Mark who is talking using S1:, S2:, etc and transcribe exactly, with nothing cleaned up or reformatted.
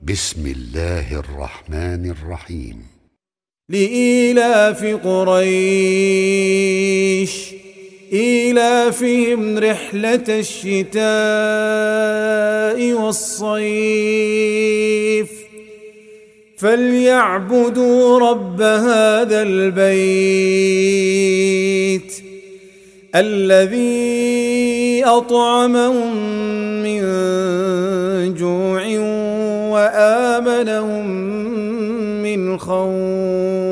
S1: بسم الله الرحمن الرحيم.
S2: لإيلاف قريش إيلافهم رحلة الشتاء والصيف فليعبدوا رب هذا البيت الذي أطعمهم من جوع وآمنهم من خوف.